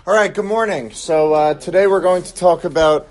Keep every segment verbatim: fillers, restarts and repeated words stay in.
All right, good morning. So uh, today we're going to talk about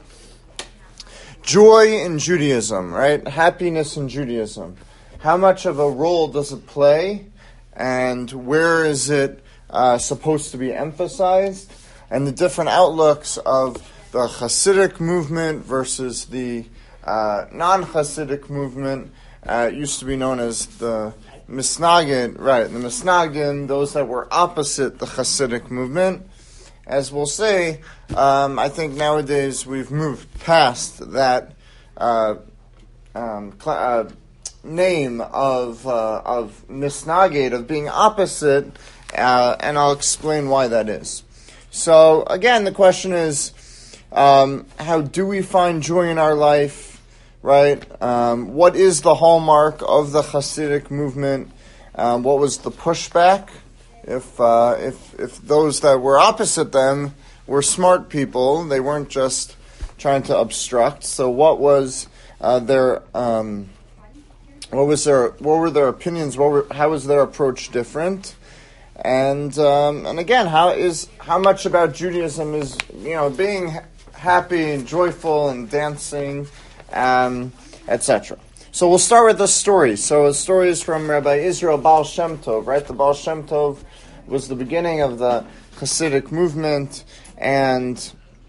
joy in Judaism, right? Happiness in Judaism. How much of a role does it play, and where is it uh, supposed to be emphasized, and the different outlooks of the Hasidic movement versus the uh, non-Hasidic movement. Uh, it used to be known as the Misnagid, right? The Misnagdim, those that were opposite the Hasidic movement. As we'll say, um, I think nowadays we've moved past that uh, um, cl- uh, name of uh, of misnagid, of being opposite, uh, and I'll explain why that is. So again, the question is, um, how do we find joy in our life, right? Um, what is the hallmark of the Hasidic movement? Um, what was the pushback? If uh, if if those that were opposite them were smart people, they weren't just trying to obstruct. So what was uh, their um, what was their what were their opinions? What were, how was their approach different? And um, and again, how is how much about Judaism is you know being ha- happy and joyful and dancing, um, et cetera. So we'll start with the story. So the story is from Rabbi Israel Baal Shem Tov, right? The Baal Shem Tov was the beginning of the Hasidic movement, and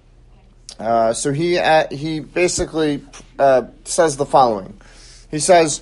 uh, so he uh, he basically uh, says the following. He says,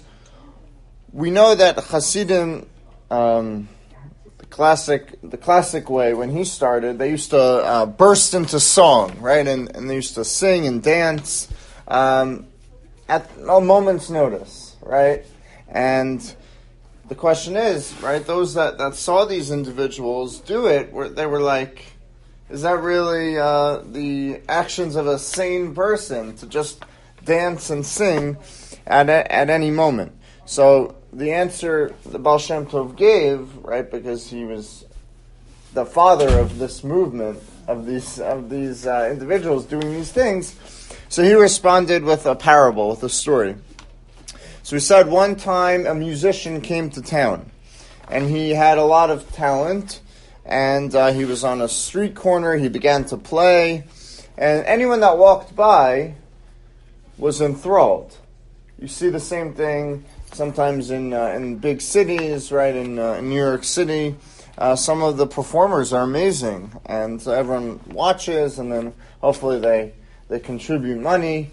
we know that Hasidim, um, the classic the classic way when he started, they used to uh, burst into song, right? And, and they used to sing and dance um, at a moment's notice, right? And the question is, right, those that, that saw these individuals do it, were, they were like, is that really uh, the actions of a sane person to just dance and sing at a, at any moment? So the answer the Baal Shem Tov gave, right, because he was the father of this movement, of these of these uh, individuals doing these things, so he responded with a parable, with a story. So he said one time a musician came to town, and he had a lot of talent, and uh, he was on a street corner, he began to play, and anyone that walked by was enthralled. You see the same thing sometimes in uh, in big cities, right, in, uh, in New York City. Uh, some of the performers are amazing, and so everyone watches, and then hopefully they, they contribute money.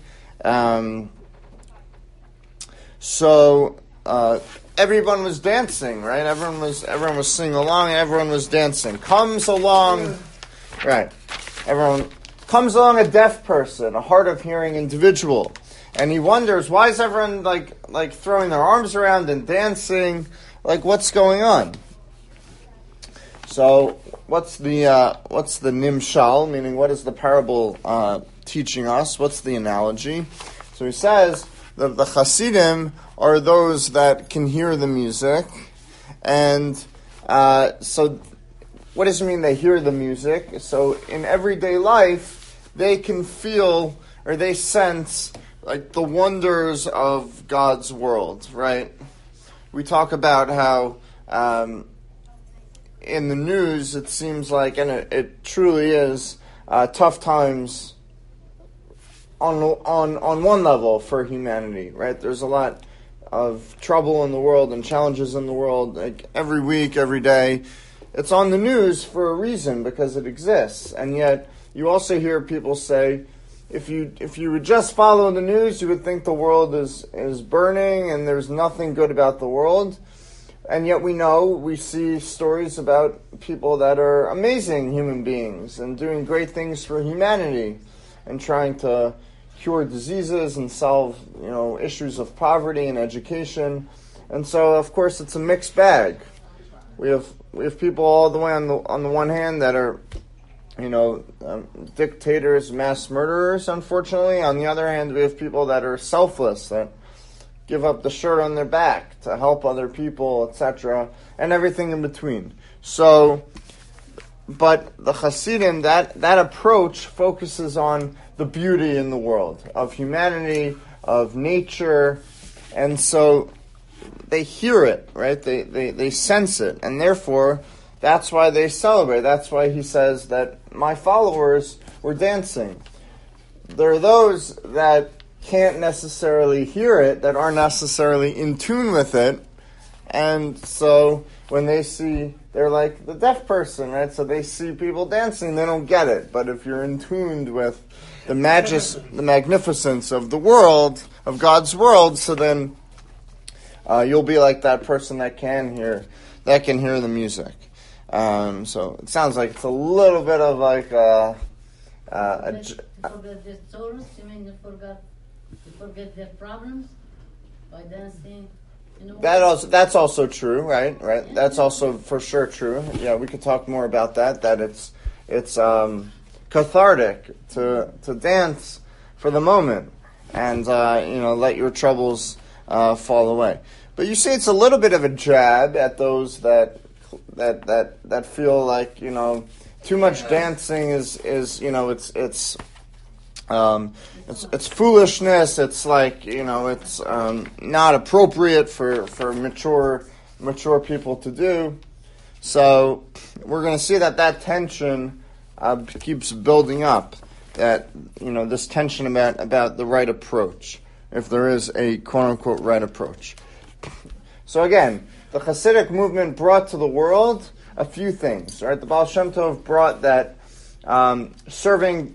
Um So uh, everyone was dancing, right? Everyone was everyone was singing along. Everyone was dancing. Comes along, right? Everyone comes along a deaf person, a hard of hearing individual, and he wonders why is everyone like like throwing their arms around and dancing? Like what's going on? So what's the uh, what's the nimshal? Meaning what is the parable uh, teaching us? What's the analogy? So he says, The, the Hasidim are those that can hear the music, and uh, so what does it mean they hear the music? So in everyday life, they can feel or they sense like the wonders of God's world, right? We talk about how um, in the news it seems like, and it, it truly is, uh, tough times On on on one level for humanity, right? There's a lot of trouble in the world and challenges in the world, like every week, every day. It's on the news for a reason, because it exists. And yet, you also hear people say, if you if you would just follow the news, you would think the world is, is burning and there's nothing good about the world. And yet we know, we see stories about people that are amazing human beings and doing great things for humanity and trying to cure diseases and solve, you know, issues of poverty and education. And so, of course, it's a mixed bag. We have we have people all the way on the on the one hand that are, you know, um, dictators, mass murderers, unfortunately. On the other hand, we have people that are selfless, that give up the shirt on their back to help other people, et cetera, and everything in between. So, but the Hasidim, that, that approach focuses on the beauty in the world, of humanity, of nature, and so they hear it, right? They, they, they sense it, and therefore that's why they celebrate. That's why he says that my followers were dancing. There are those that can't necessarily hear it, that aren't necessarily in tune with it, and so when they see, they're like the deaf person, right? So they see people dancing, they don't get it. But if you're in tuned with the magis, the magnificence of the world, of God's world, so then uh, you'll be like that person that can hear, that can hear the music. Um, so it sounds like it's a little bit of like a, uh, a, You forget their sorrows, you mean you forgot, you forget their problems by dancing. You know, that also that's also true, right? Right. That's also for sure true. Yeah, we could talk more about that. That it's it's um, cathartic to to dance for the moment and uh, you know let your troubles uh, fall away. But you see, it's a little bit of a jab at those that that that that feel like you know too much dancing is is you know it's it's. Um, it's, it's foolishness. It's like you know, it's um, not appropriate for, for mature mature people to do. So we're going to see that that tension uh, keeps building up. That you know, this tension about about the right approach, if there is a quote unquote right approach. So again, the Hasidic movement brought to the world a few things. Right, the Baal Shem Tov brought that um, serving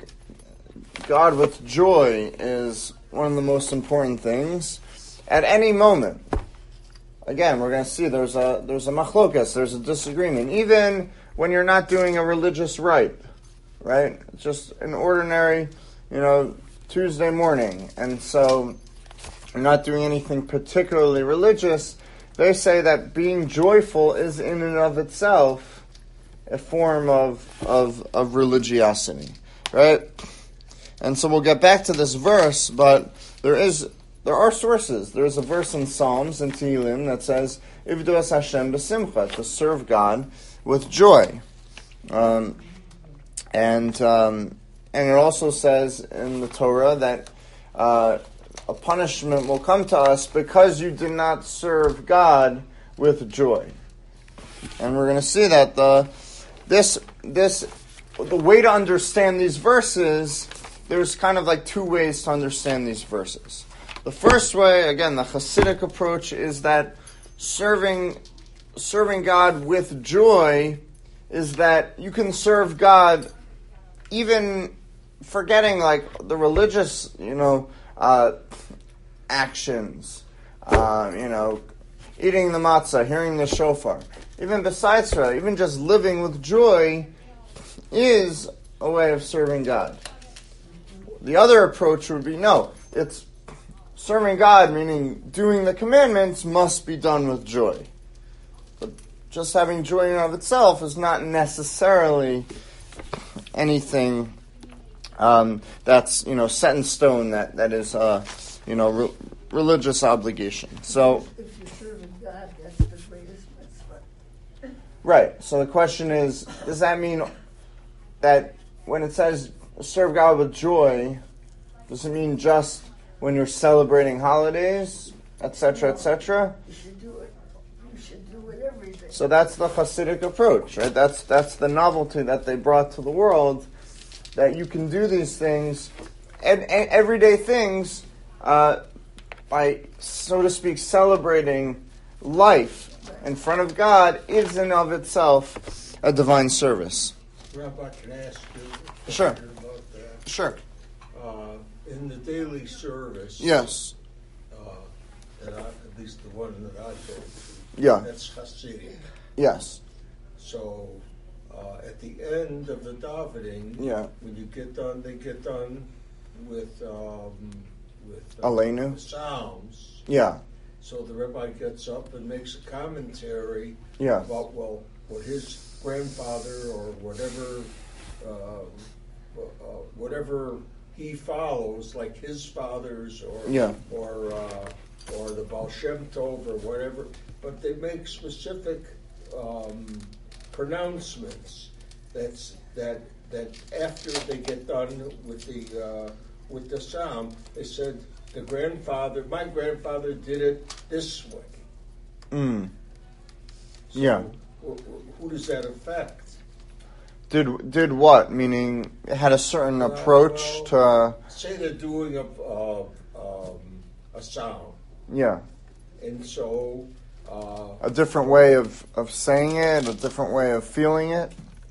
God with joy is one of the most important things at any moment. Again, we're going to see there's a there's a machlokas, there's a disagreement, even when you're not doing a religious rite, right? It's just an ordinary, you know, Tuesday morning, and so you're not doing anything particularly religious. They say that being joyful is in and of itself a form of of, of religiosity, right? And so we'll get back to this verse, but there is there are sources. There's a verse in Psalms and Tehillim that says, "Ivdu es Hashem b'simcha," to serve God with joy. Um, and um, and it also says in the Torah that uh, a punishment will come to us because you did not serve God with joy. And we're going to see that the this this the way to understand these verses. There's kind of like two ways to understand these verses. The first way, again, the Hasidic approach, is that serving serving God with joy is that you can serve God even forgetting like the religious, you know, uh, actions, uh, you know, eating the matzah, hearing the shofar. Even besides that, even just living with joy is a way of serving God. The other approach would be, no, it's serving God, meaning doing the commandments must be done with joy. But just having joy in and of itself is not necessarily anything um, that's, you know, set in stone, that, that is, uh, you know, re- religious obligation. So, if you're serving God, that's the greatest mitzvah. Right. So the question is, does that mean that when it says serve God with joy, does it mean just when you're celebrating holidays, et cetera, et cetera? You should do it. You should do it every day. So that's the Hasidic approach, right? That's that's the novelty that they brought to the world, that you can do these things, and, and everyday things, uh, by, so to speak, celebrating life in front of God is in of itself a divine service. Rabbi, can I ask you a Sure. question about that? Sure. Uh, in the daily service, Yes. uh, that I, at least the one that I go to, Yeah. that's Hasidic. Yes. So uh, at the end of the davening, Yeah. when you get done, they get done with um, with uh, Aleinu. the Psalms. Yeah. So the rabbi gets up and makes a commentary Yeah. about, well, what his grandfather or whatever, uh, uh, whatever he follows, like his fathers or Yeah. or uh, or the Baal Shem Tov or whatever, but they make specific um, pronouncements. That's that that after they get done with the uh, with the psalm, they said the grandfather, my grandfather did it this way. Mm. So Yeah. who, who does that affect? Did did what? Meaning it had a certain Uh, approach well, to Say they're doing a uh, um, a sound, yeah, and so uh, a different way of, of saying it, a different way of feeling it.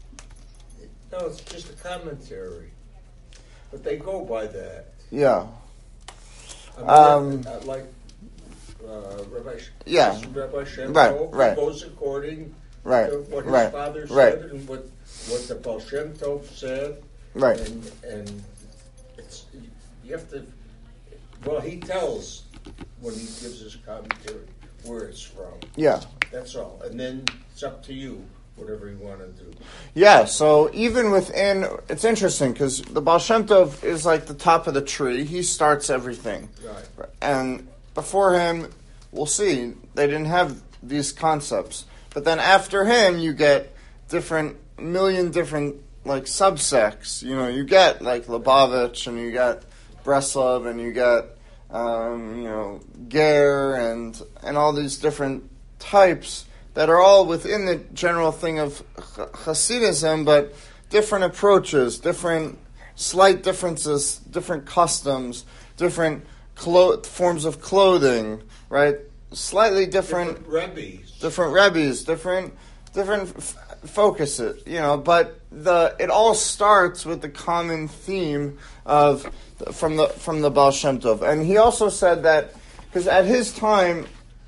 no, it's just a commentary, but they go by that. Yeah. I mean, Um, uh, like uh, Rabbi, Sh- Yeah. Rabbi Shem Right, Tov, he right. goes according Right, to what his right, father said right. and what what the Baal Shem Tov said, Right. and and it's you have to. Well, he tells when he gives his commentary where it's from. Yeah. That's all, and then it's up to you, whatever you want to do. Yeah, so even within, it's interesting because the Baal Shem Tov is like the top of the tree. He starts everything. Right. And before him, we'll see, they didn't have these concepts. But then after him, you get different, million different like subsects. You know, you get like Lubavitch and you get Breslov and you get, um, you know, Ger and, and all these different types that are all within the general thing of Hasidism, but different approaches, different slight differences, different customs, different clo- forms of clothing, right? Slightly different, Different rabbis. different rebbes, different, different f- focuses, you know. But the it all starts with the common theme of from the from the Baal Shem Tov, and he also said that because at his time,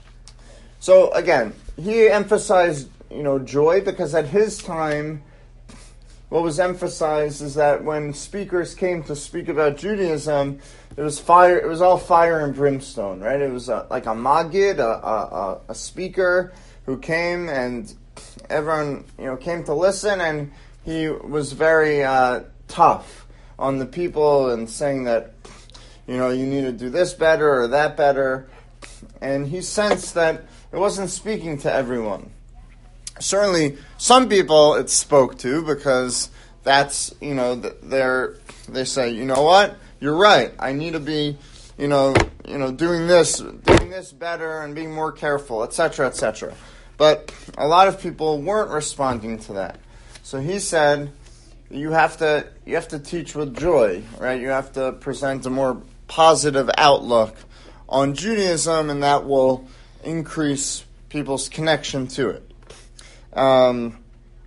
so again, he emphasized, you know, joy because at his time, what was emphasized is that when speakers came to speak about Judaism, it was fire. It was all fire and brimstone, right? It was a, like a magid, a, a, a speaker who came, and everyone, you know, came to listen, and he was very uh, tough on the people and saying that, you know, you need to do this better or that better, and he sensed that it wasn't speaking to everyone. Certainly, some people it spoke to because that's, you know, they're they say, you know what, you're right. I need to be, you know, you know, doing this, doing this better, and being more careful, et cetera, et cetera. But a lot of people weren't responding to that. So he said, you have to you have to teach with joy, right? You have to present a more positive outlook on Judaism, and that will increase people's connection to it. Um,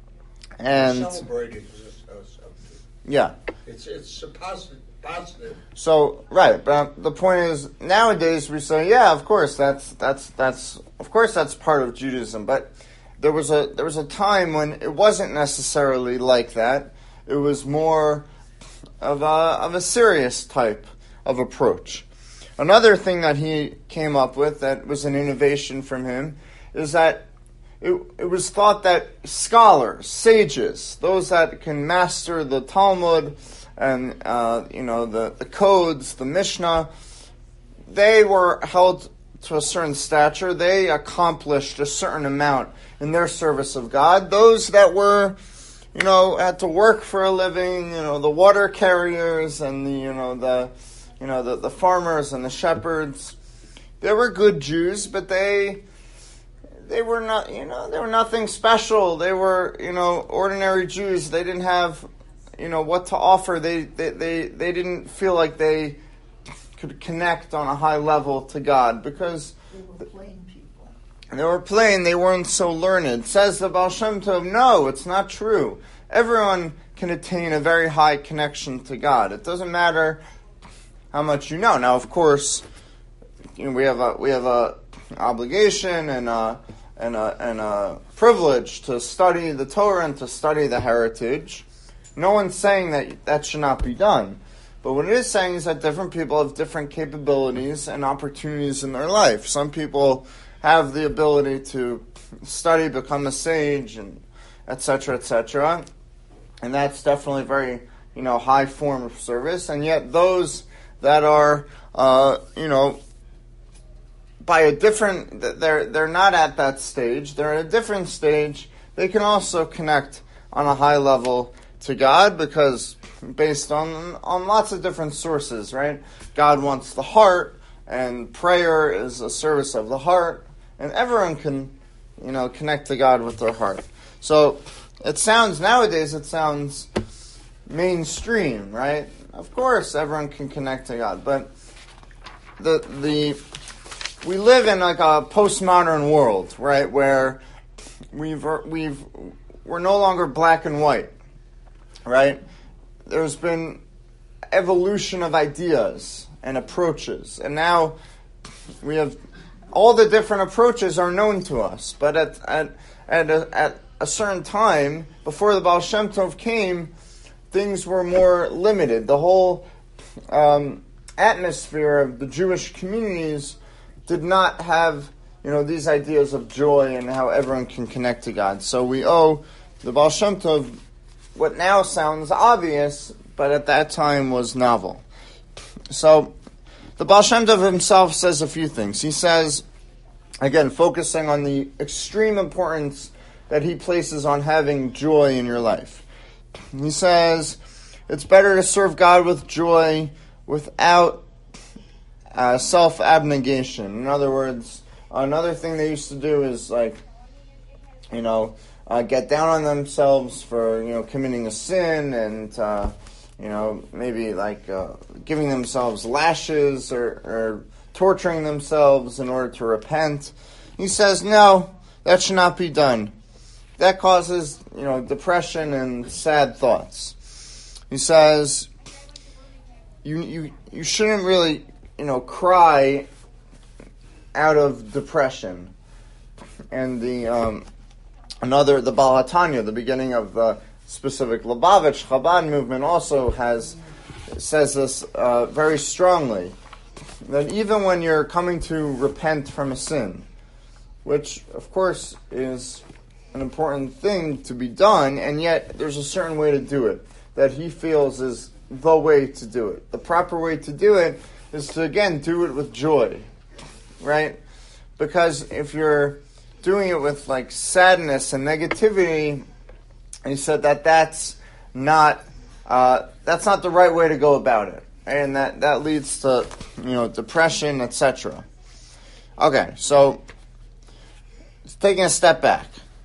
and Celebrating is a subject. yeah, It's it's a positive. Positive. so right. But the point is, nowadays we say, yeah, of course, that's that's that's of course that's part of Judaism. But there was a there was a time when it wasn't necessarily like that. It was more of a of a serious type of approach. Another thing that he came up with that was an innovation from him is that it, it was thought that scholars, sages, those that can master the Talmud and uh, you know the, the codes, the Mishnah, they were held to a certain stature. They accomplished a certain amount in their service of God. Those that were, you know, had to work for a living, you know, the water carriers and the, you know, the You know, the, the farmers and the shepherds, they were good Jews, but they they were not, you know, they were nothing special. They were, you know, ordinary Jews. They didn't have, you know, what to offer. They they, they, they didn't feel like they could connect on a high level to God because They were plain people. they were plain. They weren't so learned. Says the Baal Shem Tov, no, it's not true. Everyone can attain a very high connection to God. It doesn't matter how much you know. Now, of course, you know, we have a we have a obligation and a, and a and a privilege to study the Torah and to study the heritage. No one's saying that that should not be done, but what it is saying is that different people have different capabilities and opportunities in their life. Some people have the ability to study, become a sage, and et cetera, et cetera, and that's definitely a very, you know, high form of service. And yet those that are, uh, you know, by a different, they're they're not at that stage. They're at a different stage. They can also connect on a high level to God because based on on lots of different sources, right? God wants the heart, and prayer is a service of the heart, and everyone can, you know, connect to God with their heart. So it sounds, nowadays it sounds mainstream, right? Of course everyone can connect to God, but the the we live in like a postmodern world, right, where we've we've we're no longer black and white, right? There's been evolution of ideas and approaches, and now we have all the different approaches are known to us. But at at at a, at a certain time before the Baal Shem Tov came, things were more limited. The whole um, atmosphere of the Jewish communities did not have, you know, these ideas of joy and how everyone can connect to God. So we owe the Baal Shem Tov what now sounds obvious, but at that time was novel. So the Baal Shem Tov himself says a few things. He says, again, focusing on the extreme importance that he places on having joy in your life. He says, it's better to serve God with joy without uh, self-abnegation. In other words, another thing they used to do is, like, you know, uh, get down on themselves for, you know, committing a sin and, uh, you know, maybe like uh, giving themselves lashes or, or torturing themselves in order to repent. He says, no, that should not be done. That causes, you know, depression and sad thoughts. He says, you you you shouldn't really, you know, cry out of depression. And the um, another, the Baal HaTanya, the beginning of the specific Lubavitch Chabad movement, also has says this uh, very strongly, that even when you're coming to repent from a sin, which of course is an important thing to be done, and yet there's a certain way to do it that he feels is the way to do it. The proper way to do it is to, again, do it with joy, right? Because if you're doing it with like sadness and negativity, he said that that's not uh, that's not the right way to go about it, and that that leads to, you know, depression, et cetera. Okay, so taking a step back.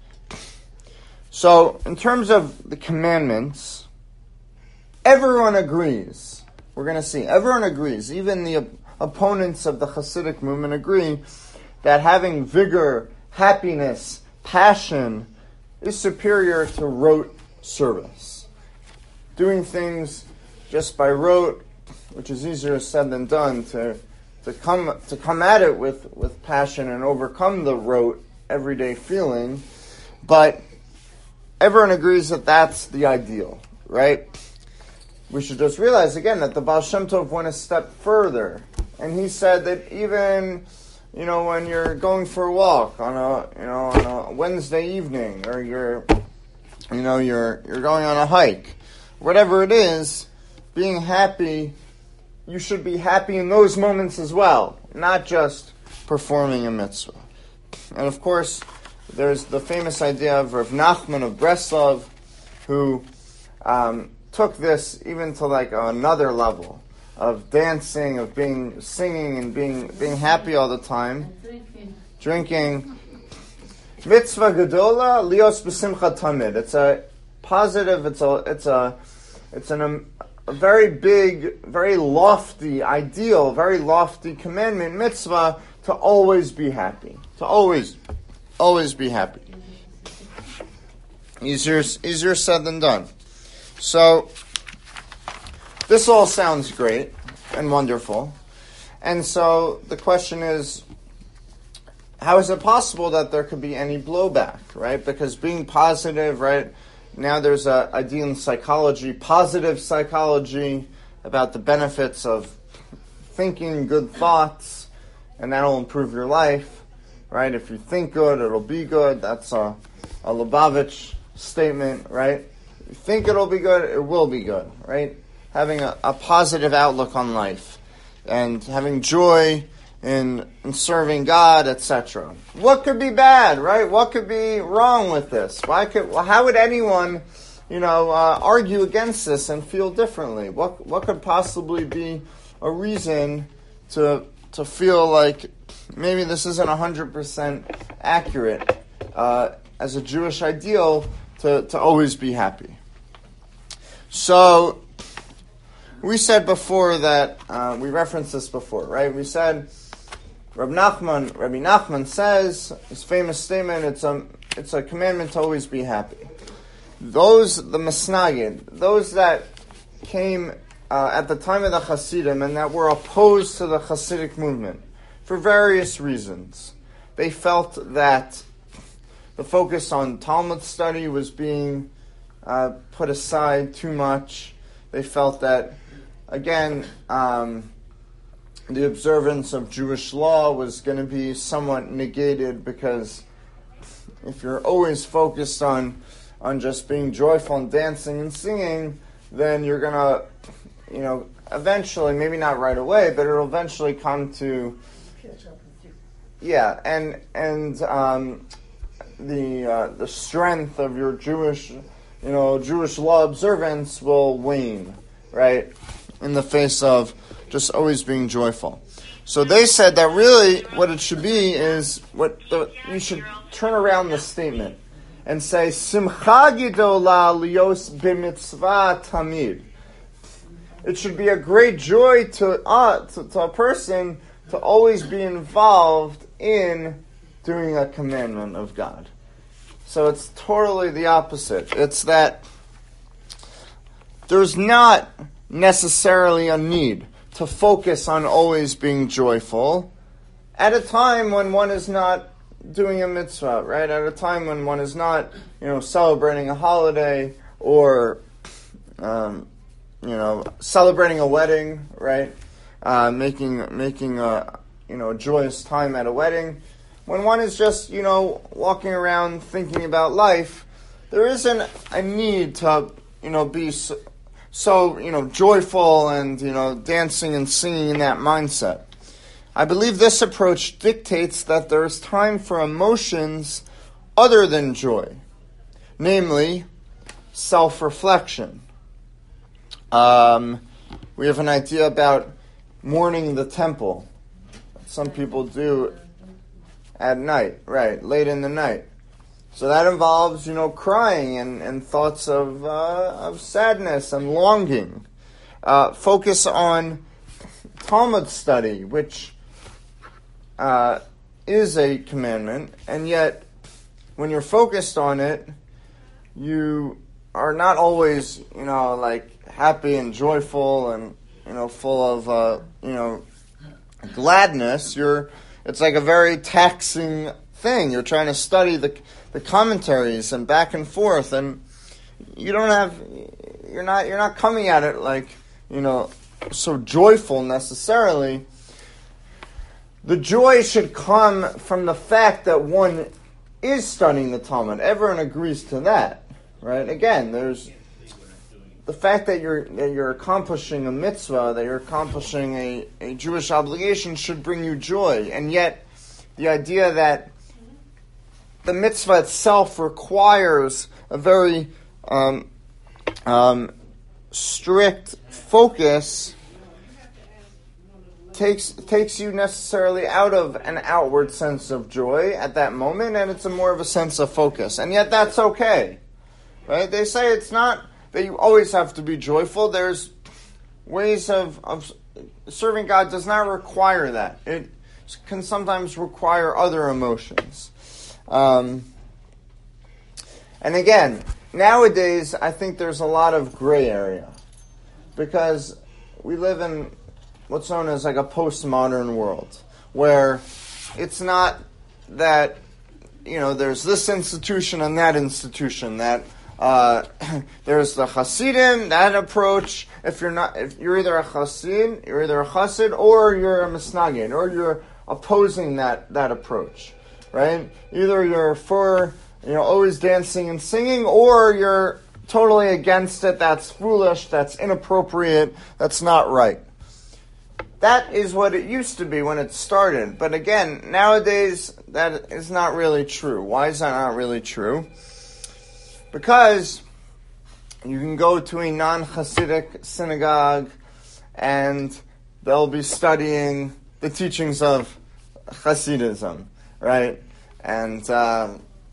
So, in terms of the commandments, everyone agrees. We're going to see. Everyone agrees. Even the op- opponents of the Hasidic movement agree that having vigor, happiness, passion is superior to rote service. Doing things just by rote, which is easier said than done, to to come to come at it with, with passion and overcome the rote everyday feeling, but everyone agrees that that's the ideal, right? We should just realize again that the Baal Shem Tov went a step further, and he said that even, you know, when you're going for a walk on a, you know, on a Wednesday evening, or you're, you know, you're you're going on a hike, whatever it is, being happy, you should be happy in those moments as well, not just performing a mitzvah. And of course, there's the famous idea of Rav Nachman of Breslov, who um, took this even to like another level of dancing, of being singing and being being happy all the time, Drinking. drinking. Mitzvah gedola lios b'simcha tamid. It's a positive. It's a it's a it's an, um, a very big, very lofty ideal, very lofty commandment, mitzvah, to always be happy, to always. Always be happy. Easier, easier said than done. So, this all sounds great and wonderful. And so, the question is, how is it possible that there could be any blowback, right? Because being positive, right, now there's a idea in psychology, positive psychology, about the benefits of thinking good thoughts, and that'll improve your life. Right? If you think good, it'll be good. That's a, a Lubavitch statement, right? If you think it'll be good, it will be good, right? Having a, a positive outlook on life and having joy in, in serving God, et cetera. What could be bad, right? What could be wrong with this? Why could? Well, how would anyone, you know, uh, argue against this and feel differently? What what could possibly be a reason to to feel like maybe this isn't one hundred percent accurate uh, as a Jewish ideal to, to always be happy. So, we said before that, uh, we referenced this before, right? We said, Rabbi Nachman, Rabbi Nachman says, his famous statement, it's a, it's a commandment to always be happy. Those, the Masnagid, those that came uh, at the time of the Hasidim and that were opposed to the Hasidic movement, for various reasons. They felt that the focus on Talmud study was being uh, put aside too much. They felt that, again, um, the observance of Jewish law was going to be somewhat negated because if you're always focused on on just being joyful and dancing and singing, then you're going to, you know, eventually, maybe not right away, but it'll eventually come to, Catch up with you. yeah, and and um, the uh, the strength of your Jewish, you know, Jewish law observance will wane, right, in the face of just always being joyful. So they said that really what it should be is what the, you should turn around the statement and say Simcha Gedola Lios B'Mitzvah Tamid. It should be a great joy to, uh, to to a person to always be involved in doing a commandment of God. So it's totally the opposite. It's that there's not necessarily a need to focus on always being joyful at a time when one is not doing a mitzvah, right? At a time when one is not, you know, celebrating a holiday or, um, you know, celebrating a wedding, right? Uh, making making a, you know, a joyous time at a wedding. When one is just, you know, walking around thinking about life, there isn't a need to, you know, be so, so, you know, joyful and, you know, dancing and singing in that mindset. I believe this approach dictates that there is time for emotions other than joy, namely self-reflection. Um, we have an idea about mourning the temple. Some people do at night, right, late in the night. So that involves, you know, crying and, and thoughts of uh, of sadness and longing. Uh, focus on Talmud study, which uh, is a commandment, and yet when you're focused on it, you are not always, you know, like happy and joyful and, you know, full of, uh, you know, gladness. You're, it's like a very taxing thing. You're trying to study the the commentaries and back and forth, and you don't have, you're not, you're not coming at it like, you know, so joyful necessarily. The joy should come from the fact that one is studying the Talmud. Everyone agrees to that, right? Again, there's the fact that you're that you're accomplishing a mitzvah, that you're accomplishing a, a Jewish obligation should bring you joy. And yet, the idea that the mitzvah itself requires a very um, um, strict focus takes takes you necessarily out of an outward sense of joy at that moment, and it's a more of a sense of focus. And yet that's okay, right? They say it's not that you always have to be joyful. There's ways of, of serving God does not require that. It can sometimes require other emotions. Um, and again, nowadays, I think there's a lot of gray area because we live in what's known as like a postmodern world where it's not that, you know, there's this institution and that institution, that uh, there's the Hasidim, that approach. If you're not, if you're either a Hasid, you're either a Hasid or you're a Misnagid, or you're opposing that, that approach. Right? Either you're for, you know, always dancing and singing, or you're totally against it. That's foolish. That's inappropriate. That's not right. That is what it used to be when it started. But again, nowadays, that is not really true. Why is that not really true? Because you can go to a non-Hasidic synagogue and they'll be studying the teachings of Hasidism. Right, and uh,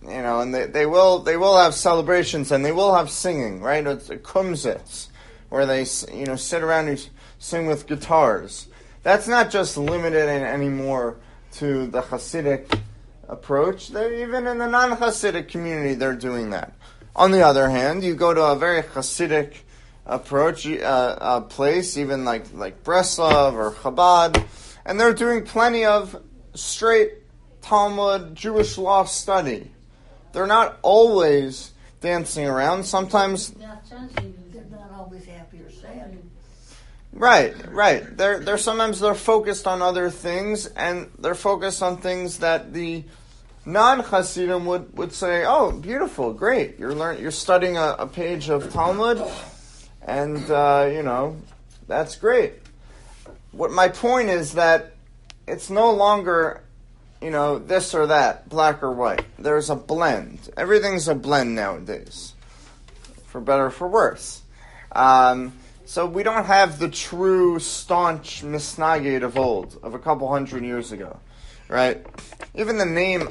you know, and they, they will they will have celebrations and they will have singing, right? It's a kumsitz, where they, you know, sit around and sing with guitars. That's not just limited in, anymore to the Hasidic approach. They're, even in the non-Hasidic community, they're doing that. On the other hand, you go to a very Hasidic approach, uh, uh, place, even like, like Breslov or Chabad, and they're doing plenty of straight Talmud, Jewish law study. They're not always dancing around. Sometimes They are changing. They're not always happy or sad. Right, right. They're they're sometimes they're focused on other things, and they're focused on things that the non-Hasidim would, would say, "Oh, beautiful, great! You're learn you're studying a, a page of Talmud, and uh, you know that's great." What my point is that it's no longer, you know, this or that, black or white. There's a blend. Everything's a blend nowadays, for better or for worse. Um, So we don't have the true staunch misnagid of old, of a couple hundred years ago, right? Even the name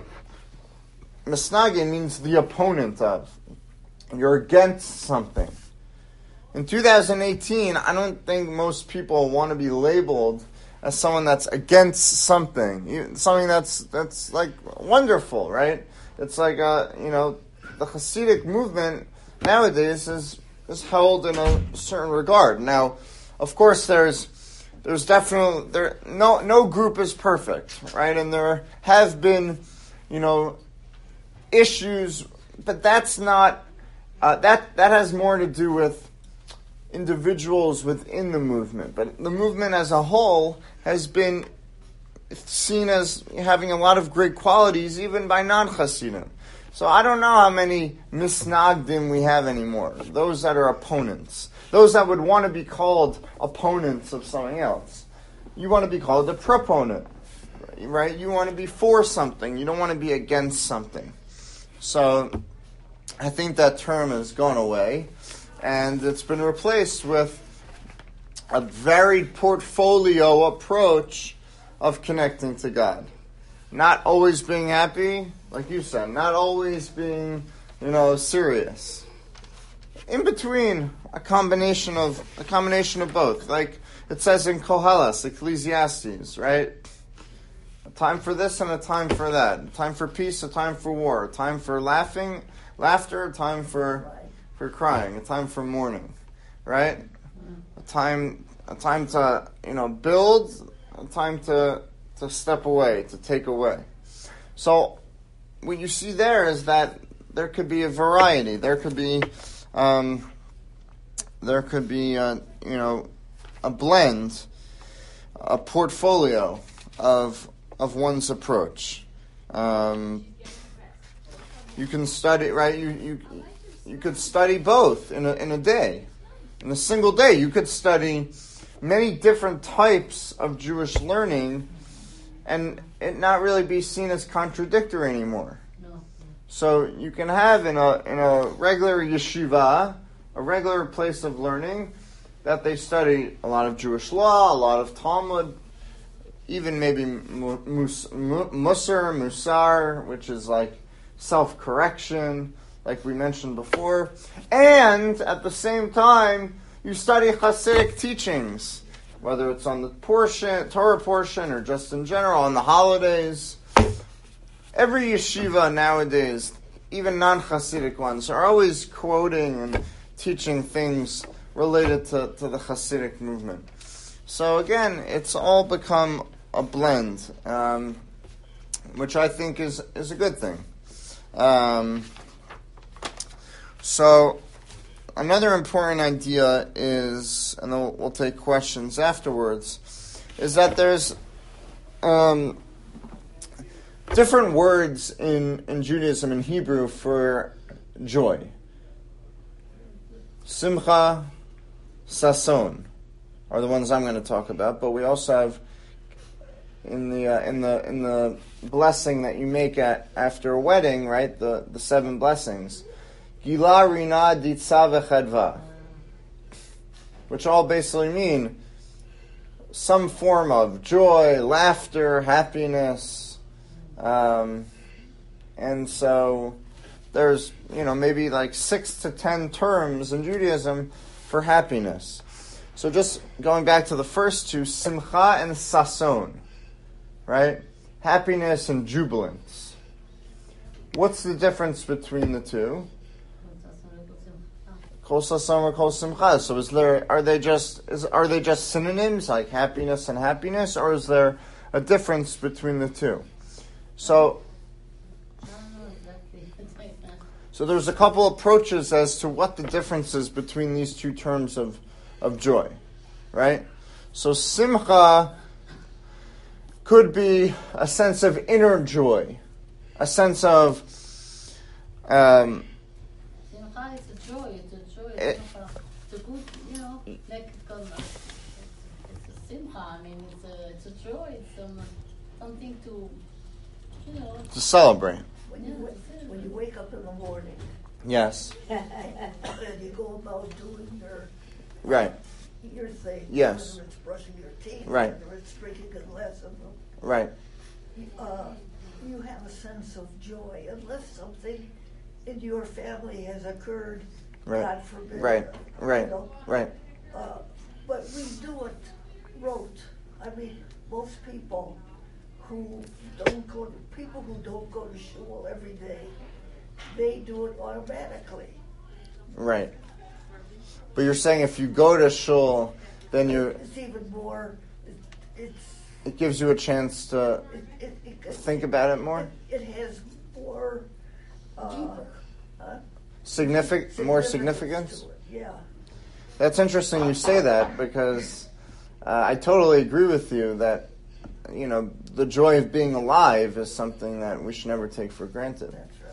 misnagid means the opponent of. You're against something. In two thousand eighteen, I don't think most people want to be labeled as someone that's against something, something that's that's like wonderful, right? It's like a, you know, the Hasidic movement nowadays is. is held in a certain regard. Now, of course, there's there's definitely there no no group is perfect, right? And there have been, you know, issues, but that's not uh, that that has more to do with individuals within the movement. But the movement as a whole has been seen as having a lot of great qualities, even by non-Hasidim. So I don't know how many misnagdim we have anymore. Those that are opponents. Those that would want to be called opponents of something else. You want to be called a proponent, right? You want to be for something. You don't want to be against something. So I think that term has gone away, and it's been replaced with a varied portfolio approach of connecting to God. Not always being happy, like you said, not always being, you know, serious. In between, a combination of a combination of both. Like it says in Koheles, Ecclesiastes, right? A time for this and a time for that. A time for peace, a time for war. A time for laughing, laughter, a time for for crying. A time for mourning, right? A time a time to, you know, build, a time to to step away, to take away. So what you see there is that there could be a variety. There could be, um, there could be, a, you know, a blend, a portfolio of of one's approach. Um, you can study, right? You you you could study both in a in a day, in a single day. You could study many different types of Jewish learning, and it not really be seen as contradictory anymore. No. So you can have in a in a regular yeshiva, a regular place of learning, that they study a lot of Jewish law, a lot of Talmud, even maybe mus, musar, musar, which is like self-correction, like we mentioned before. And at the same time, you study Hasidic teachings, whether it's on the portion, Torah portion, or just in general on the holidays. Every yeshiva nowadays, even non-Hasidic ones, are always quoting and teaching things related to, to the Hasidic movement. So again, it's all become a blend, um, which I think is, is a good thing. Um, so another important idea is, and then we'll, we'll take questions afterwards, is that there's um, different words in, in Judaism, in Hebrew, for joy. Simcha, sason are the ones I'm going to talk about, but we also have in the uh, in the in the blessing that you make at after a wedding, right? The the seven blessings, Gila, Rina, Ditza, Vechedva, which all basically mean some form of joy, laughter, happiness, um, And so there's, you know, maybe like six to ten terms in Judaism for happiness. So just going back to the first two, simcha and sason, right? Happiness and jubilance. What's the difference between the two? Kol sason or kol simcha. So is there, are they just, is, are they just synonyms, like happiness and happiness, or is there a difference between the two? So, so there's a couple approaches as to what the difference is between these two terms of, of joy, right? So simcha could be a sense of inner joy, a sense of um, simcha is a joy. It's a joy. It, it's a good, you know, like um, it's a simcha. I mean, it's a it's a joy. It's um, something to, you know, to celebrate. When you, wake, when you wake up in the morning Yes. and you go about doing your Right. your thing, Yes. whether it's brushing your teeth, Right. whether it's drinking a glass of milk, Right. uh, you have a sense of joy, unless something in your family has occurred, Right. God forbid. Right. you Right. know. Right. Uh, but we do it rote. I mean, most people who don't go to, people who don't go to shul every day, they do it automatically. Right. But you're saying if you go to shul, then you It's even more, it, it's, it gives you a chance to it, it, it, it, think about it more, it has more, uh, huh? significant, more significance. to it. Yeah. That's interesting you say that, because uh, I totally agree with you that, you know, the joy of being alive is something that we should never take for granted. That's right.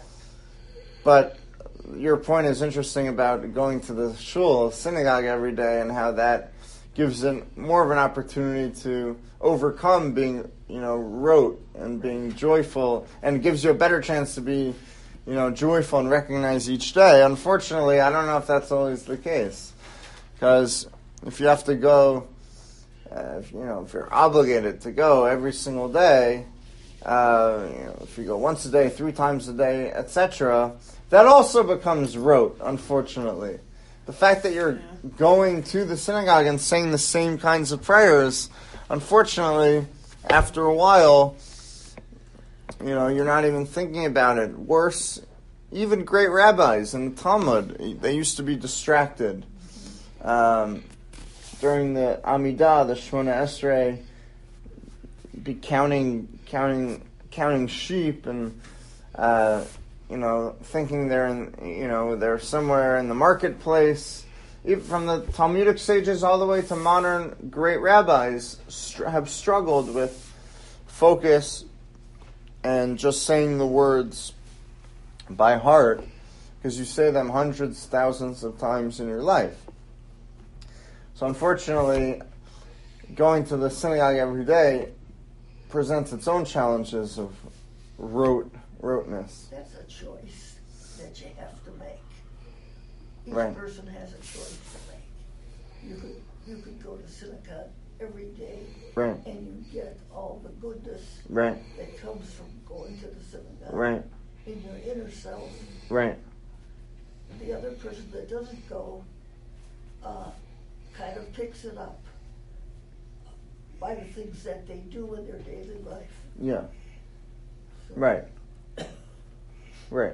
But your point is interesting about going to the shul, synagogue every day, and how that gives them more of an opportunity to overcome being, you know, rote and being joyful, and gives you a better chance to be, you know, joyful and recognize each day. Unfortunately, I don't know if that's always the case, because if you have to go, uh, if, you know, if you're obligated to go every single day, uh, you know, if you go once a day, three times a day, et cetera, that also becomes rote, unfortunately. The fact that you're going to the synagogue and saying the same kinds of prayers, unfortunately, after a while, you know, you're not even thinking about it. Worse, even great rabbis in the Talmud, they used to be distracted. Um, during the Amidah, the Shemona Esrei, be counting, counting, counting sheep, and uh, you know, thinking they're in, you know, they're somewhere in the marketplace. Even from the Talmudic sages all the way to modern great rabbis str- have struggled with focus and just saying the words by heart, because you say them hundreds, thousands of times in your life. So unfortunately, going to the synagogue every day presents its own challenges of rote, roteness. That's a choice that you have to make. Each Right. person has a choice to make. You could you could go to synagogue every day, Right. and you get all the goodness Right. that comes from going to the synagogue Right. in your inner self. Right. The other person that doesn't go uh, kind of picks it up by the things that they do in their daily life. Yeah. So, Right. Right.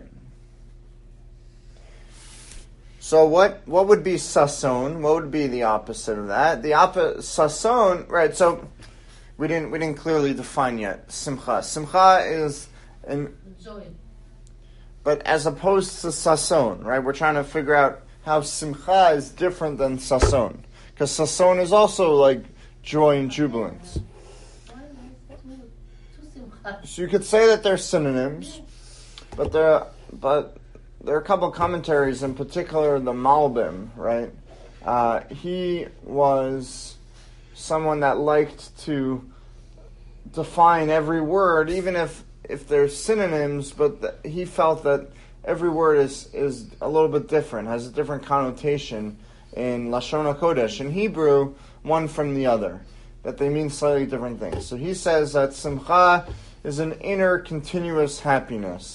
So what what would be sason? What would be the opposite of that? The opposite sason, right? So we didn't we didn't clearly define yet simcha. Simcha is an joy. but as opposed to sason, right? We're trying to figure out how simcha is different than sason, because sason is also like joy and jubilance. Why is that too simcha? So you could say that they're synonyms, but there, but there are a couple of commentaries, in particular the Malbim, right? Uh, he was someone that liked to define every word, even if, if they're synonyms, but th- he felt that every word is, is a little bit different, has a different connotation in Lashon HaKodesh. In Hebrew, one from the other, that they mean slightly different things. So he says that simcha is an inner continuous happiness.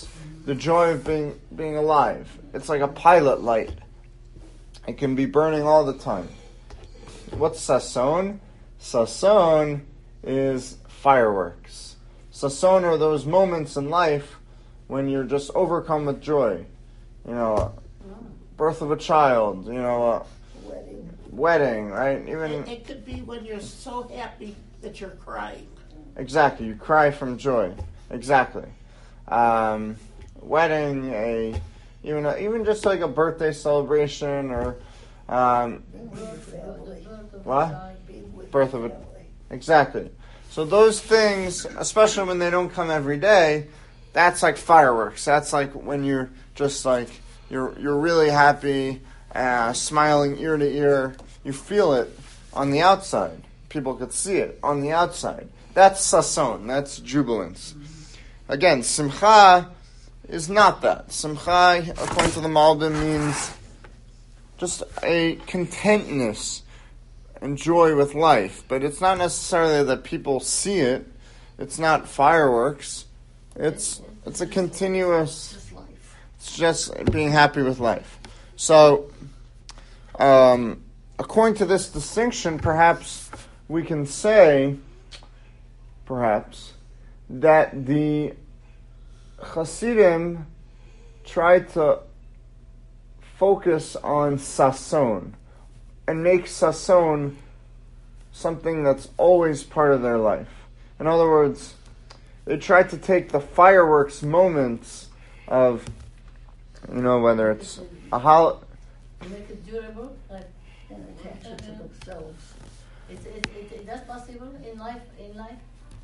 the joy of being being alive. It's like a pilot light. It can be burning all the time. What's sason? Sason is fireworks. Sason are those moments in life when you're just overcome with joy. You know, birth of a child, you know, a Wedding. wedding, right? Even It, it could be when you're so happy that you're crying. exactly, you cry from joy. Exactly. Um, wedding, a even a, even just like a birthday celebration or um, Being with your family. What? Being with Birth your of a- family. exactly. So those things, especially when they don't come every day, that's like fireworks. That's like when you're just like you're you're really happy, uh, smiling ear to ear. You feel it on the outside. People could see it on the outside. That's sason. That's jubilance. Again, simcha is not that. Simcha, according to the Malbim, means just a contentness and joy with life. But it's not necessarily that people see it. It's not fireworks. It's it's a continuous. Just life. It's just being happy with life. So, um, according to this distinction, perhaps we can say, perhaps, that the Hasidim tried to focus on sason and make sason something that's always part of their life. In other words, they tried to take the fireworks moments of, you know, whether it's a hol- To make it durable, like, And attach it to themselves. it's, it, it, it, that's possible in life, in life?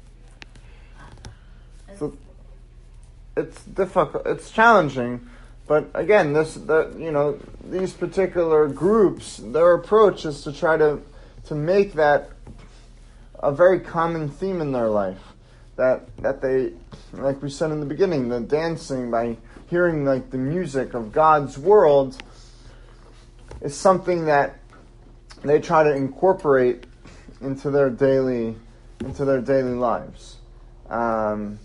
Uh, So- it's difficult, it's challenging, but again, this, the, you know, these particular groups, their approach is to try to, to make that a very common theme in their life. That, that they, like we said in the beginning, the dancing, by hearing like the music of God's world, is something that they try to incorporate into their daily, into their daily lives. Um,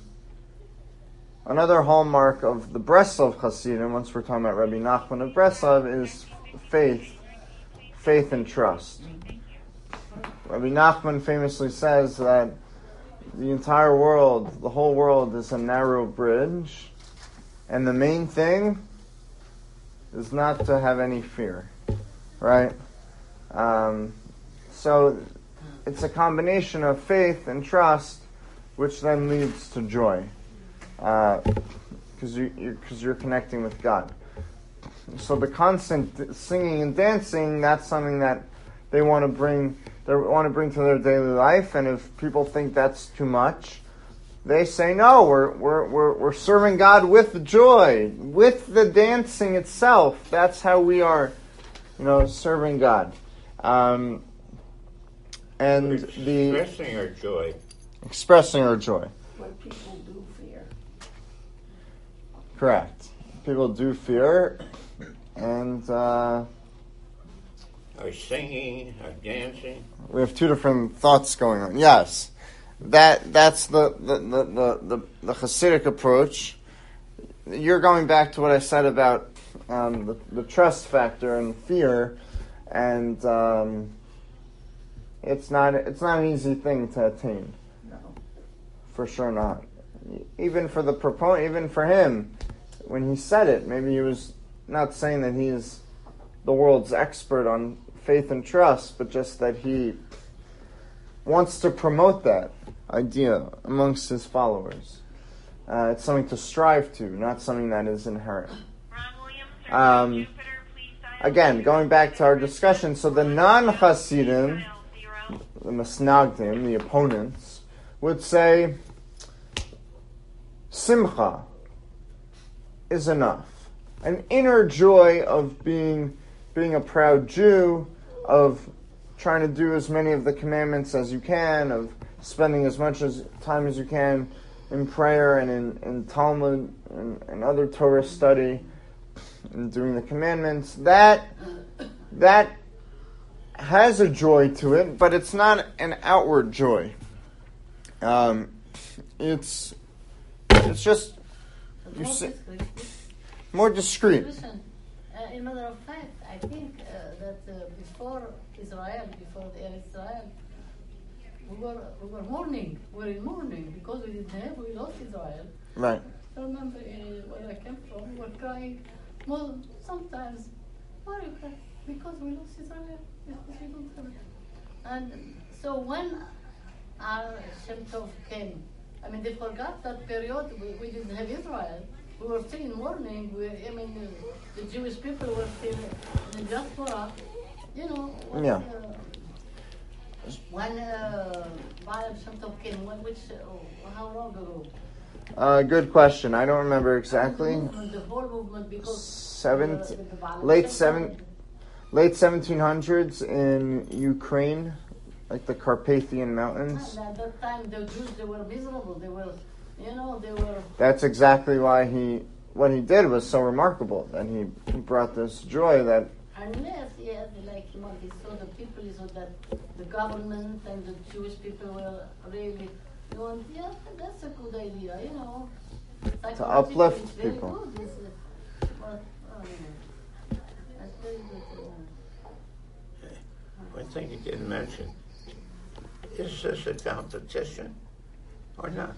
Another hallmark of the Breslov Hasidim, once we're talking about Rabbi Nachman of Breslov, is faith, faith and trust. Rabbi Nachman famously says that the entire world, the whole world, is a narrow bridge, and the main thing is not to have any fear, right? Um, so it's a combination of faith and trust, which then leads to joy. Because uh, you, you, cause you're connecting with God. So the constant singing and dancing, that's something that they want to bring. They want to bring to their daily life. And if people think that's too much, they say no. We're we're we're, we're serving God with joy, with the dancing itself. That's how we are, you know, serving God. Um, and the Expressing our joy. expressing our joy. What people do fear. Correct. People do fear, and uh, Our singing, our dancing. we have two different thoughts going on. Yes, that that's the the, the, the, the, the Hasidic approach. You're going back to what I said about um, the, the trust factor and fear, and um, it's not it's not an easy thing to attain. No. For sure not. Even for the proponent, even for him, when he said it, maybe he was not saying that he is the world's expert on faith and trust, but just that he wants to promote that idea amongst his followers. Uh, it's something to strive to, not something that is inherent. Um, again, going back to our discussion, so the non-Hasidim, the Masnagdim, the opponents, would say Simcha is enough. An inner joy of being being a proud Jew, of trying to do as many of the commandments as you can, of spending as much as time as you can in prayer and in, in Talmud and, and other Torah study and doing the commandments. That that has a joy to it, but it's not an outward joy. Um, it's it's just You more say- discreet. More discreet. Listen, uh, in matter of fact, I think uh, that uh, before Israel, before the Eretz Israel, we were we were mourning. We were in mourning because we didn't have. We lost Israel. Right. I remember uh, where I came from. We were crying. Well, sometimes, why are you crying? Because we lost Israel. Because we don't have it. And so when our Shem Tov came, I mean, they forgot that period. We, we didn't have Israel. We were still in mourning. We, I mean, uh, the Jewish people were still in the diaspora. You know. When, Yeah. Uh, when uh, Baal Shem Tov came, when, which, uh, how long ago? Uh, good question. I don't remember exactly. The movement, the whole movement, because Seven, uh, the Baal late Shem Tov- seven, late seventeen hundreds in Ukraine, like the Carpathian Mountains. And at that time, the Jews, they were miserable. They were, you know, they were. That's exactly why he, what he did was so remarkable. That he, he brought this joy that, Unless, yes, like you know, he saw the people, he saw that the government and the Jewish people were really doing, yeah, that's a good idea, you know. To uplift It's very people. good. It's, uh, but, um, that's very good. uh, One thing you didn't mention, is this a competition or not?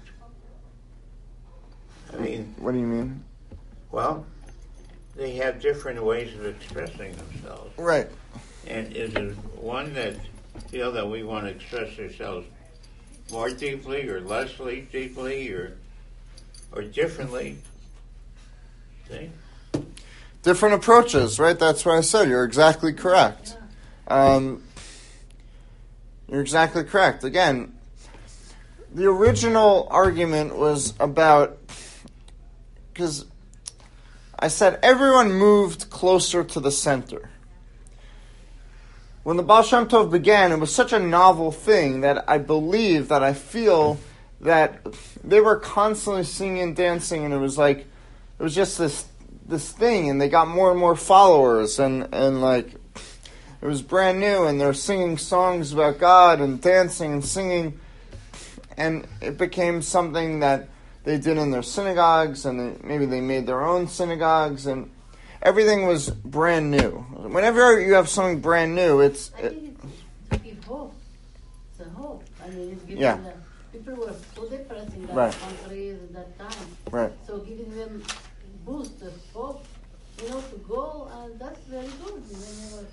I mean, what do you mean? well, they have different ways of expressing themselves. Right. And is it one that feel that we want to express ourselves more deeply or less deeply or or differently? See? Different approaches, right? That's what I said. You're exactly correct. Um, you're exactly correct. Again, the original argument was about, because I said everyone moved closer to the center. When the Baal Shem Tov began, it was such a novel thing that I believe, that I feel that they were constantly singing and dancing, and it was like, it was just this this thing, and they got more and more followers, and, and like, it was brand new, and they're singing songs about God, and dancing and singing, and it became something that they did in their synagogues, and they, maybe they made their own synagogues, and everything was brand new. Whenever you have something brand new, it's... I It, think it's to give hope. It's a hope. I mean, it's giving Yeah. them, people were so depressed in that Right. countries at that time. right. So giving them boost of hope, you know, to go, and that's very good. You know,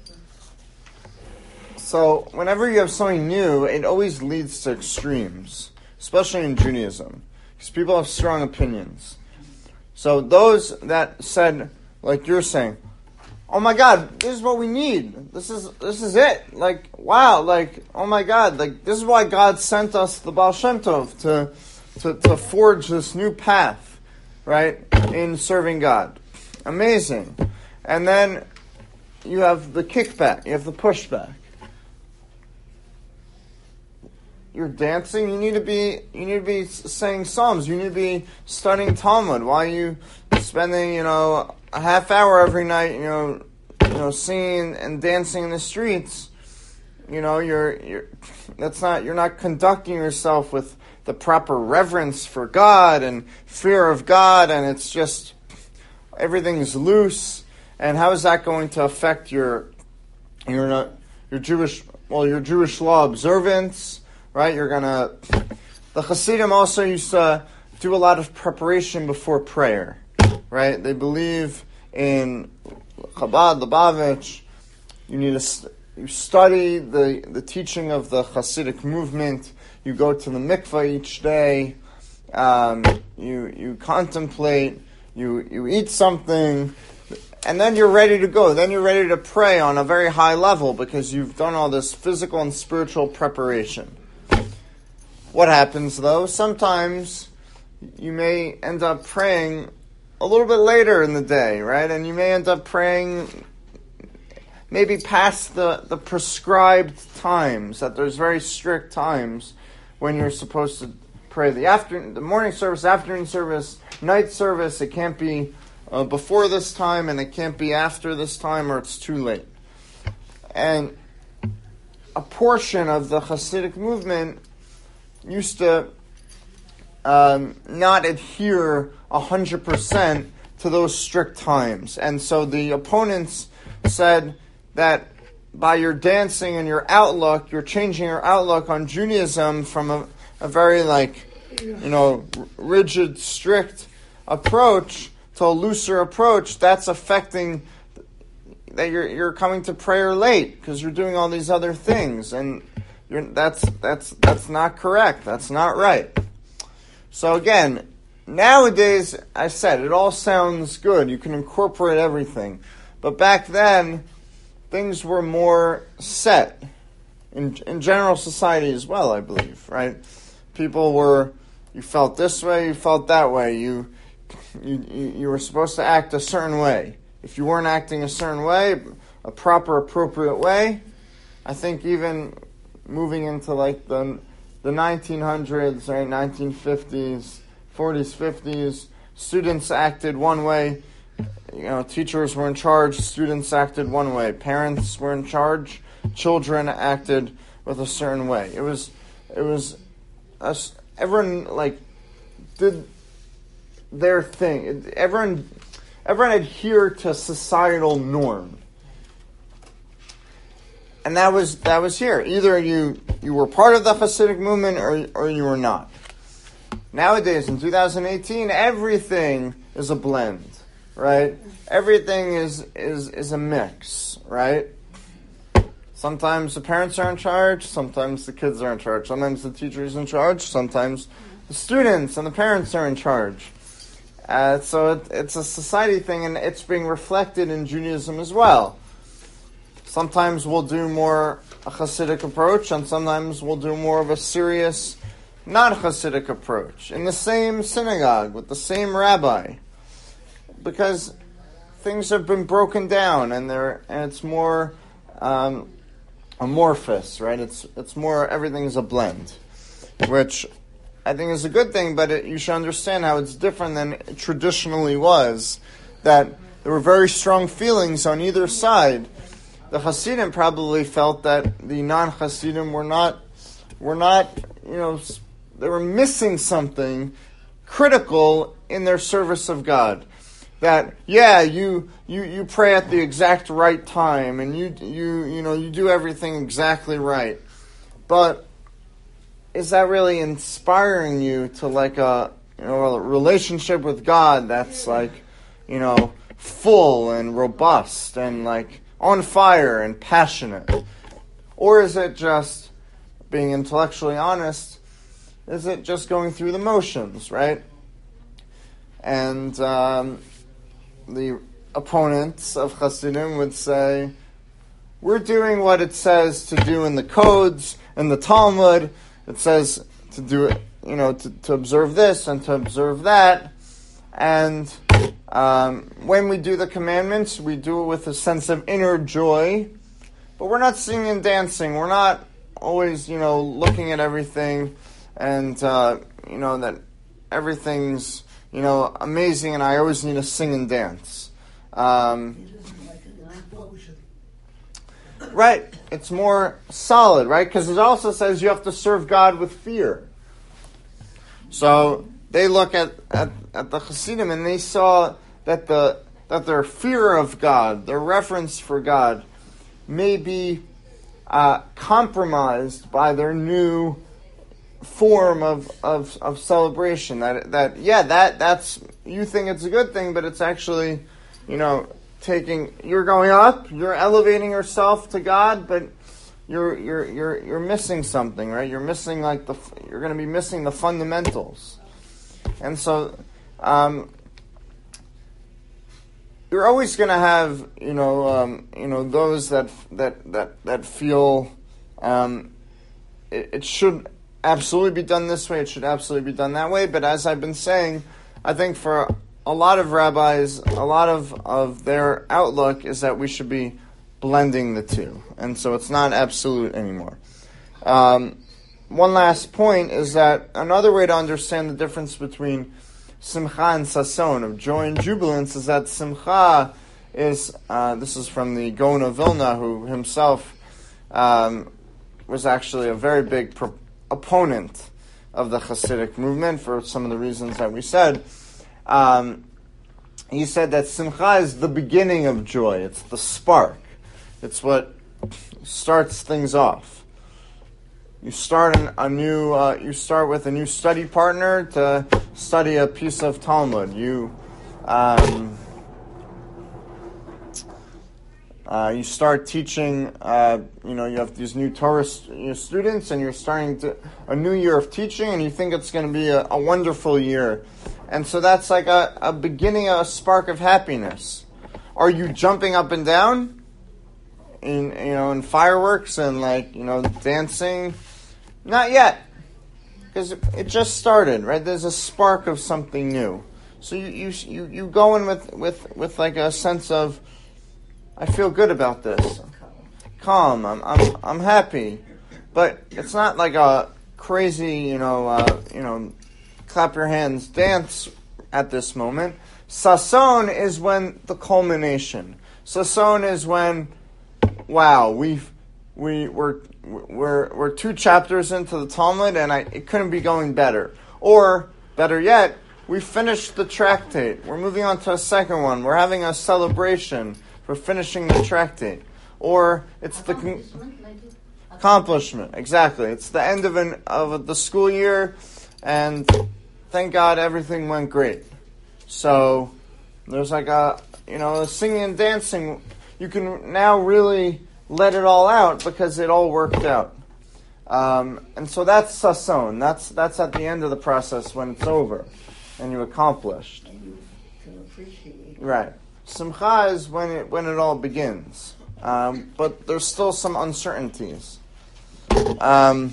So, whenever you have something new, it always leads to extremes, especially in Judaism, because people have strong opinions. So, those that said, like you're saying, oh my God, this is what we need. This is this is it. Like, wow, like, oh my God, like, this is why God sent us the Baal Shem Tov to, to, to forge this new path, right, in serving God. Amazing. And then you have the kickback, you have the pushback. You're dancing. You need to be. You need to be saying psalms. You need to be studying Talmud. Why are you spending, you know, a half hour every night, you know, you know, singing and dancing in the streets? You know, you're. You're. That's not. You're not conducting yourself with the proper reverence for God and fear of God, and it's just everything's loose. And how is that going to affect your, your, your Jewish, well, your Jewish law observance? Right, you're gonna. The Hasidim also used to do a lot of preparation before prayer. Right, they believe in Chabad, Lubavitch. You need to you study the the teaching of the Hasidic movement. You go to the mikvah each day. Um, you you contemplate. You you eat something. And then you're ready to go. Then you're ready to pray on a very high level because you've done all this physical and spiritual preparation. What happens, though? Sometimes you may end up praying a little bit later in the day, right? And you may end up praying maybe past the, the prescribed times, that there's very strict times when you're supposed to pray. The after, the morning service, afternoon service, night service, it can't be uh, before this time and it can't be after this time or it's too late. And a portion of the Hasidic movement used to um, not adhere one hundred percent to those strict times. And so the opponents said that by your dancing and your outlook, you're changing your outlook on Judaism from a, a very, like, you know, r- rigid, strict approach to a looser approach. That's affecting that you're you're coming to prayer late because you're doing all these other things, and you're, that's that's that's not correct. That's not right. So again, nowadays, I said it all sounds good. You can incorporate everything, but back then, things were more set in in general society as well. I believe, right? People were, you felt this way, you felt that way. You you you were supposed to act a certain way. If you weren't acting a certain way, a proper, appropriate way, I think even moving into like the the nineteen hundreds, right, nineteen fifties, forties, fifties, students acted one way. You know, teachers were in charge, students acted one way. Parents were in charge, children acted with a certain way. It was, it was, us, everyone like did their thing. Everyone. Everyone adhered to societal norm. And that was that was here. Either you, you were part of the Hasidic movement or or you were not. Nowadays, in two thousand eighteen, everything is a blend, right? Everything is, is, is a mix, right? Sometimes the parents are in charge, sometimes the kids are in charge, sometimes the teacher is in charge, sometimes the students and the parents are in charge. Uh, so it, it's a society thing, and it's being reflected in Judaism as well. Sometimes we'll do more a Hasidic approach, and sometimes we'll do more of a serious, non-Hasidic approach in the same synagogue with the same rabbi, because things have been broken down, and they're and it's more um, amorphous, right? It's it's more everything's a blend, which I think is a good thing, but it, you should understand how it's different than it traditionally was, that there were very strong feelings on either side. The Hasidim probably felt that the non-Hasidim were not, were not, you know, they were missing something critical in their service of God. That, yeah, you, you, you pray at the exact right time, and you, you, you know, you do everything exactly right. But is that really inspiring you to like a, you know, a relationship with God that's like, you know, full and robust and like on fire and passionate? Or is it just, being intellectually honest, is it just going through the motions, right? And um, the opponents of Hasidim would say, we're doing what it says to do in the codes and the Talmud. It says to do it, you know, to, to observe this and to observe that. And um, when we do the commandments, we do it with a sense of inner joy. But we're not singing and dancing. We're not always, you know, looking at everything and, uh, you know, that everything's, you know, amazing and I always need to sing and dance. Um, right. It's more solid, right? Because it also says you have to serve God with fear. So they look at, at, at the Hasidim and they saw that the that their fear of God, their reverence for God, may be uh, compromised by their new form of, of, of celebration. That that yeah, that that's you think it's a good thing, but it's actually, you know, taking you're going up, you're elevating yourself to God, but you're you're you're you're missing something, right? You're missing like the you're going to be missing the fundamentals, and so um, you're always going to have you know um, you know those that that that that feel um, it, it should absolutely be done this way. It should absolutely be done that way. But as I've been saying, I think for a lot of rabbis, a lot of, of their outlook is that we should be blending the two. And so it's not absolute anymore. Um, one last point is that another way to understand the difference between simcha and sason, of joy and jubilance, is that simcha is, uh, this is from the Gaon of Vilna, who himself um, was actually a very big pro- opponent of the Hasidic movement for some of the reasons that we said. Um, he said that simcha is the beginning of joy. It's the spark. It's what starts things off. You start an, a new. Uh, you start with a new study partner to study a piece of Talmud. You. Um, Uh, you start teaching, uh, you know, you have these new Torah st- students, and you're starting to a new year of teaching, and you think it's going to be a, a wonderful year. And so that's like a, a beginning, a spark of happiness. Are you jumping up and down in, you know, in fireworks and, like, you know, dancing? Not yet, because it, it just started, right? There's a spark of something new. So you you you, you go in with, with, with like a sense of, I feel good about this. Calm. I'm I'm I'm happy, but it's not like a crazy, you know, uh, you know, clap your hands, dance at this moment. Sason is when the culmination. Sason is when, wow, we've we we're we're we're two chapters into the Talmud, and I it couldn't be going better. Or better yet, we finished the tractate. We're moving on to a second one. We're having a celebration. For finishing the tractate, or it's the con- accomplishment. Exactly, it's the end of an of the school year, and thank God everything went great. So there's like a you know singing and dancing. You can now really let it all out because it all worked out. Um, and so that's sason. That's that's at the end of the process when it's over, and you accomplished. And you can appreciate. Right. Simcha is when it when it all begins, um, but there's still some uncertainties. Um,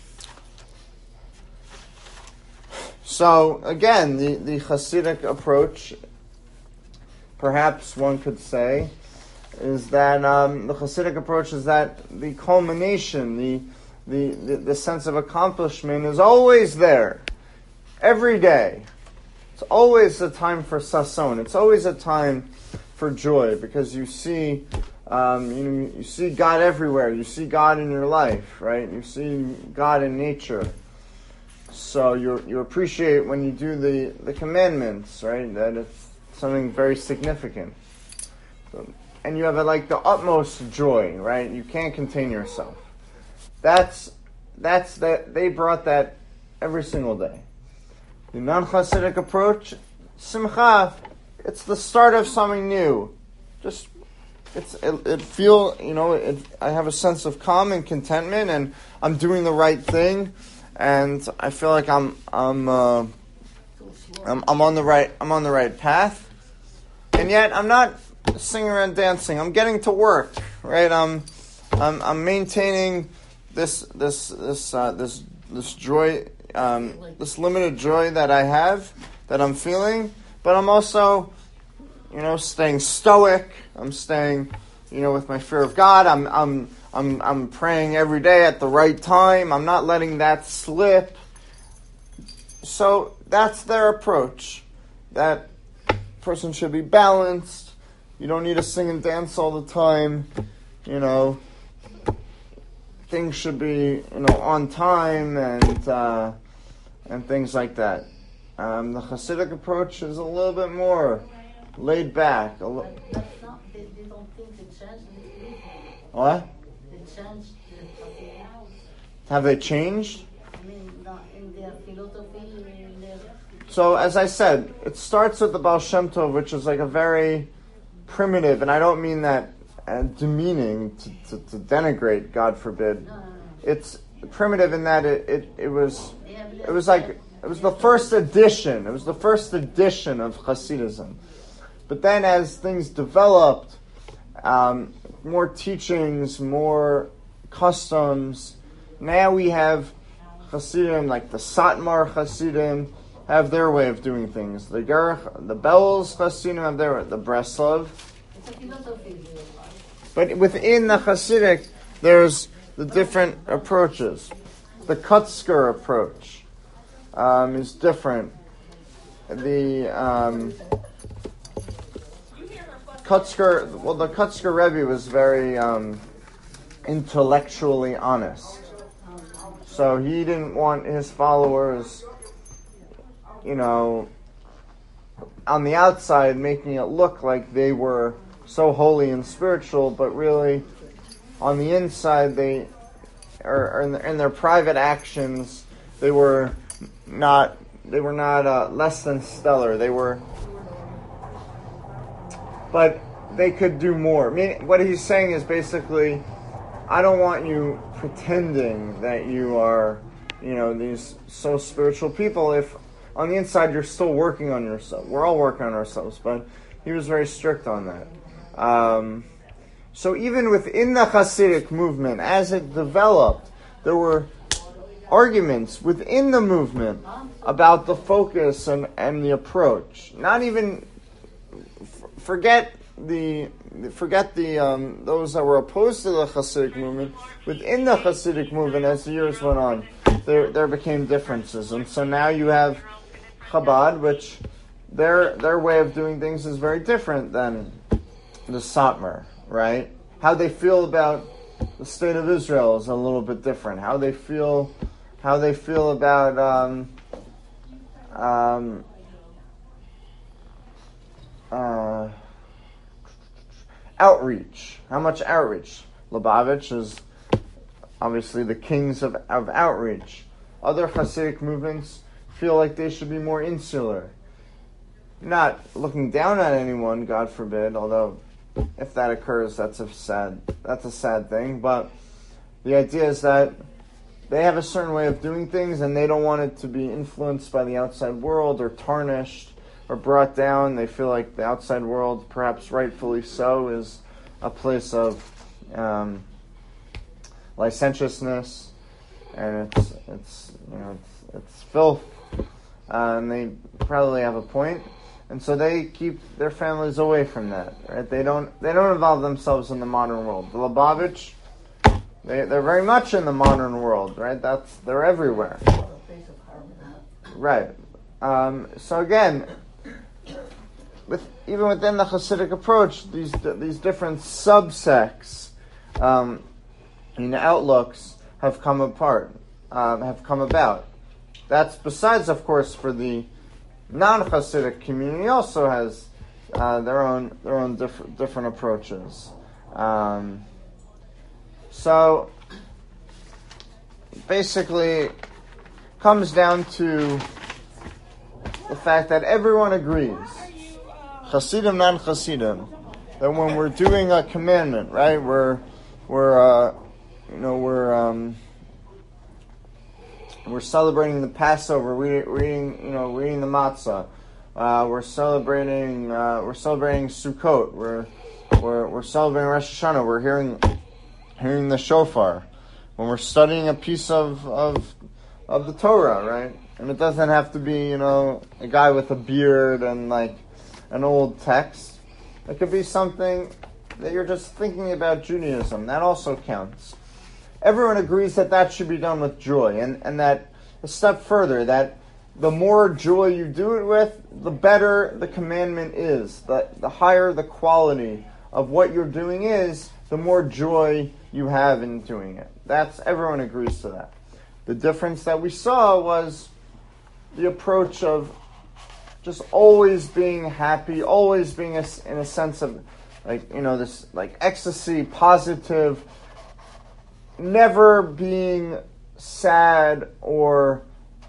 so again, the, the Hasidic approach, perhaps one could say, is that um, the Hasidic approach is that the culmination, the, the the the sense of accomplishment is always there, every day. It's always a time for sason. It's always a time for joy, because you see, um, you know, you see God everywhere. You see God in your life, right? You see God in nature. So you you appreciate when you do the, the commandments, right? That it's something very significant. So, and you have a, like the utmost joy, right? You can't contain yourself. That's that's that they brought that every single day. The non-Hasidic approach, simcha, it's the start of something new. Just, it's it, it feel, you know, it, I have a sense of calm and contentment, and I'm doing the right thing, and I feel like I'm I'm uh, I'm, I'm on the right I'm on the right path, and yet I'm not singing and dancing. I'm getting to work, right? I'm I'm I'm maintaining this this this uh, this this joy. Um, this limited joy that I have, that I'm feeling, but I'm also, you know, staying stoic. I'm staying, you know, with my fear of God. I'm, I'm, I'm, I'm praying every day at the right time. I'm not letting that slip. So that's their approach. That person should be balanced. You don't need to sing and dance all the time. You know, things should be, you know, on time and. Uh, And things like that. Um, the Hasidic approach is a little bit more laid back. A li- But that's not, they, they don't think they changed it. what? They changed the Hasidic. Have they changed? I mean, not in their philosophy, in their... So, as I said, it starts with the Baal Shem Tov, which is like a very primitive, and I don't mean that uh, demeaning to, to, to denigrate, God forbid. No, no, no. It's primitive in that it, it, it was it was like it was the first edition. It was the first edition of Hasidism. But then as things developed, um, more teachings, more customs, now we have Hasidim, like the Satmar Hasidim, have their way of doing things. The Gerach, the Belz Hasidim have their the Breslov. It's a philosophy. But within the Hasidic, there's the different approaches. The Kutzker approach um, is different. The um, Kutzker, well, the Kutzker Rebbe was very um, intellectually honest. So he didn't want his followers, you know, on the outside making it look like they were so holy and spiritual, but really on the inside they, or, or in, the, in their private actions, they were not, they were not uh, less than stellar. They were, but they could do more. I mean, what he's saying is basically, I don't want you pretending that you are, you know, these so spiritual people if on the inside you're still working on yourself. We're all working on ourselves, but he was very strict on that. Um, so even within the Hasidic movement, as it developed, there were arguments within the movement about the focus and, and the approach. Not even, f- forget the forget the um, those that were opposed to the Hasidic movement. Within the Hasidic movement, as the years went on, there there became differences, and so now you have Chabad, which their their way of doing things is very different than the Satmar, right? How they feel about the state of Israel is a little bit different. How they feel, how they feel about um, um, uh, outreach. How much outreach? Lubavitch is obviously the kings of, of outreach. Other Hasidic movements feel like they should be more insular. Not looking down on anyone, God forbid, although if that occurs, that's a sad that's a sad thing. But the idea is that they have a certain way of doing things and they don't want it to be influenced by the outside world or tarnished or brought down. They feel like the outside world, perhaps rightfully so, is a place of um, licentiousness, and it's it's you know it's, it's filth, uh, and they probably have a point, and so they keep their families away from that. Right? They don't they don't involve themselves in the modern world. The Lubavitch, they they're very much in the modern world. Right? That's they're everywhere. Right. Um, so again, with even within the Hasidic approach, these these different subsects, um, in outlooks have come apart, um, have come about. That's besides, of course, for the non-Hasidic community also has uh, their own their own different different approaches. Um, so basically, comes down to the fact that everyone agrees, Hasidim, non-Hasidim, that when we're doing a commandment, right, we're we're uh, you know we're um, we're celebrating the Passover, we, we're eating you know we're eating the matzah, uh, we're celebrating uh, we're celebrating Sukkot, we're we're we're celebrating Rosh Hashanah, we're hearing hearing the shofar, when we're studying a piece of of of the Torah, right? And it doesn't have to be, you know, a guy with a beard and like an old text. It could be something that you're just thinking about Judaism. That also counts. Everyone agrees that that should be done with joy, and, and that a step further, that the more joy you do it with, the better the commandment is. The, the higher the quality of what you're doing is, the more joy you have in doing it. That's everyone agrees to that. The difference that we saw was the approach of just always being happy, always being a, in a sense of, like, you know, this, like, ecstasy, positive, never being sad or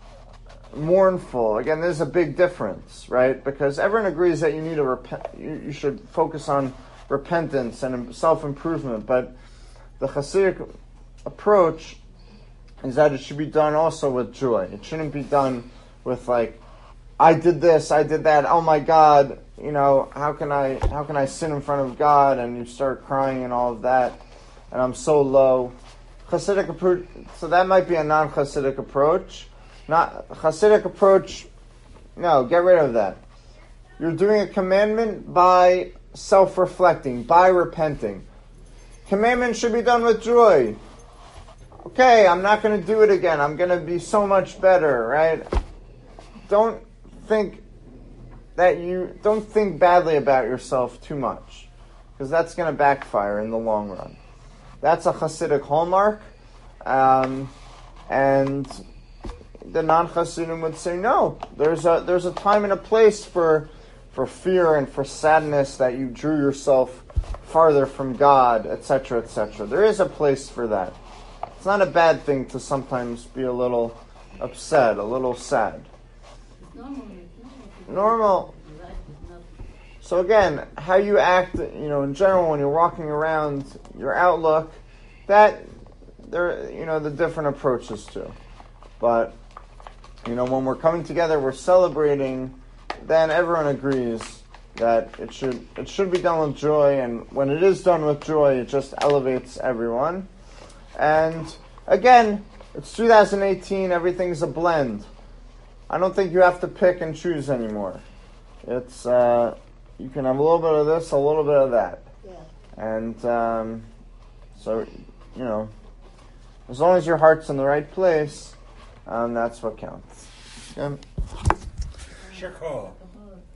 mournful. Again, there's a big difference, right? Because everyone agrees that you need to repent, you, you should focus on repentance and self-improvement, but the Hasidic approach is that it should be done also with joy. It shouldn't be done with like, I did this, I did that, oh my God, you know, how can I how can I sin in front of God, and you start crying and all of that, and I'm so low. Hasidic approach, so that might be a non-Hasidic approach. Not Hasidic approach, no, get rid of that. You're doing a commandment by self-reflecting, by repenting. Commandment should be done with joy. Okay, I'm not going to do it again. I'm going to be so much better, right? Don't think that you, don't think badly about yourself too much, because that's going to backfire in the long run. That's a Hasidic hallmark. Um, And the non-Hasidim would say, no, there's a there's a time and a place for for fear and for sadness that you drew yourself farther from God, et cetera, et cetera. There is a place for that. It's not a bad thing to sometimes be a little upset, a little sad. Normal. Normal. So again, how you act, you know, in general when you're walking around, your outlook, that there, you know, the different approaches to. But you know, when we're coming together, we're celebrating, then everyone agrees that it should it should be done with joy, and when it is done with joy, it just elevates everyone. And again, it's two thousand eighteen, everything's a blend. I don't think you have to pick and choose anymore. It's uh, you can have a little bit of this, a little bit of that. Yeah. And um, so, you know, as long as your heart's in the right place, um, that's what counts. Yeah. Shakal.